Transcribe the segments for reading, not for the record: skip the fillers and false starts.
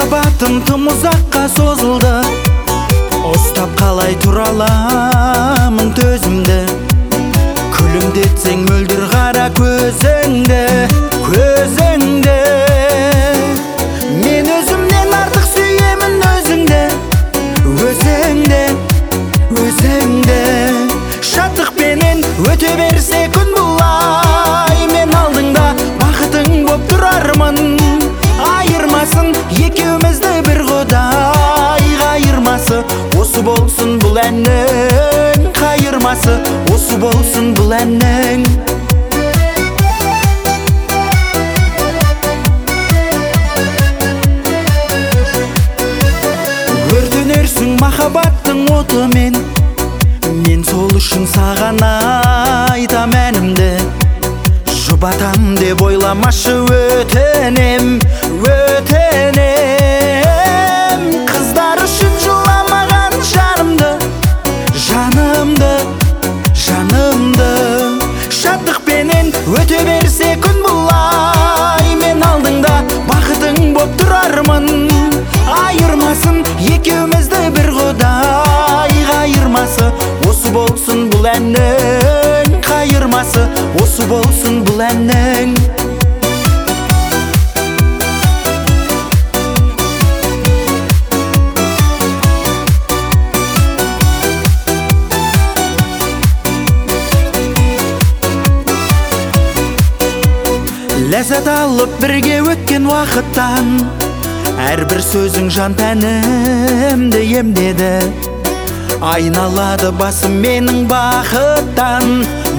Махаббатым тым ұзаққа созылды, ұстап қалай тұра аламын төзімді. Күлімдетсең мөлдір қара көзіңді, көзіңді. Мен өзімнен артық сүйемін өзіңді, өзіңді, өзіңді. Шаттықпенен өте берсе күн бұлай, мен алдыңда бақытың боп тұрармын. Айырмасын екеумізді бір Құдай, қайырмасы осы болсын бұл әннің, қайырмасы осы болсын бұл әннің. Өртенерсің махаббаттың отымен, мен сол үшін саған айтам әнімді. Жұбатам деп ойламашы өтінем, өтінем. Қыздар үшін жыламаған жанымды, жанымды, жанымды. Шаттықпенен өте берсе күн бұлай, мен алдыңда бақытың боп тұрармын. Айырмасын екеумізді бір Құдай, қайырмасы осы болсын бұл әннің, қайырмасы осы болсын бұл әннің. Ләззат алып бірге өткен уақыттан, әрбір сөзің жан тәнімді емдеді. Айналады басым менің бақыттан,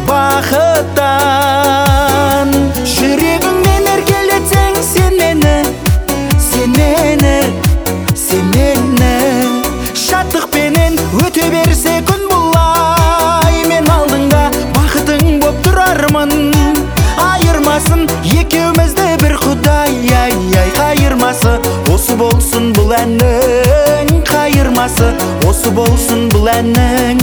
бақыттан. Жүрегіңмен еркелетсең сен мені, сен мені, сен мені. Шаттықпенен өте берсе күн бұлай, мен алдыңда бақытың боп тұрармын. Айырмасын екеумізді бір Құдай, ай-ай. Қайырмасы осы болсын бұл әннің, қайырмасы осы болсын бұл әннің.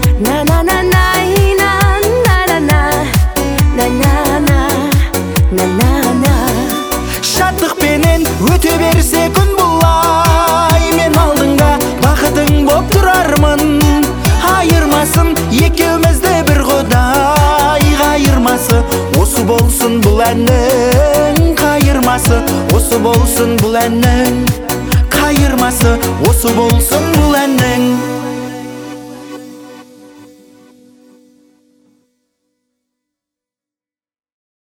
Шаттықпенен өте берсе күн бұлай, мен алдыңда бақытың боп тұрармын. Айырмасын екеумізді бір Құдай, қайырмасы осы болсын бұл әннің, қайырмасы осы болсын бұл әннің, қайырмасы осы болсын бұл әннің.